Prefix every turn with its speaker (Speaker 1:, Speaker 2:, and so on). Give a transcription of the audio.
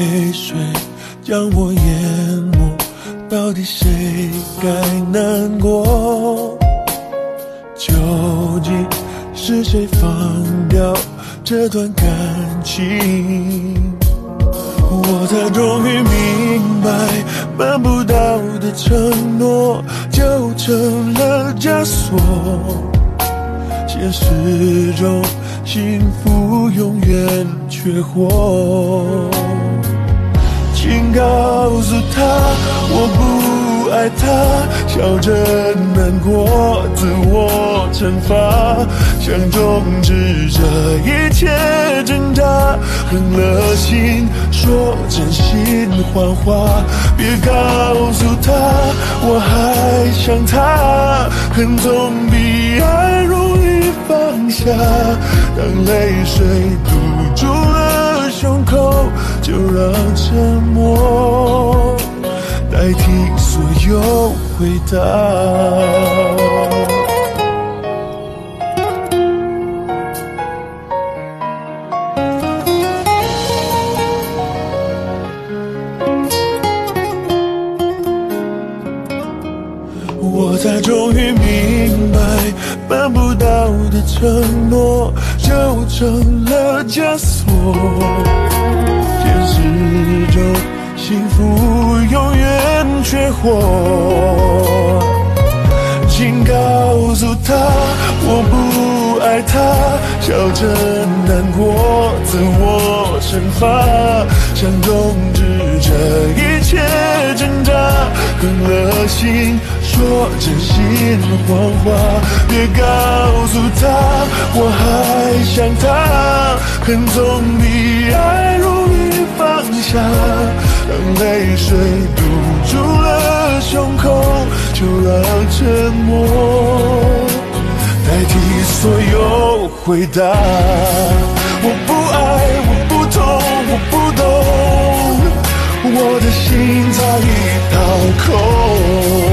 Speaker 1: 泪水将我淹没，到底谁该难过？究竟是谁放掉这段感情？我才终于明白，办不到的承诺就成了枷锁，现实中幸福永远缺货。请告诉他我不爱他，笑着难过，自我惩罚，想终止这一切挣扎，狠了心说真心谎话，别告诉他我还想他，恨总比爱容易放下，当泪水堵住了胸口，就让沉默代替所有回答。我才终于明白，办不到的承诺就成了枷锁，现实中幸福永远缺货。请告诉他我不爱他，笑着难过，自我惩罚，想终止这一切挣扎，狠了心说真心谎话，别告诉他我还想他，恨总比爱容易放下，当泪水堵住了胸口，就让沉默代替所有回答。我不爱，我不痛，我不懂，我的心早已掏空。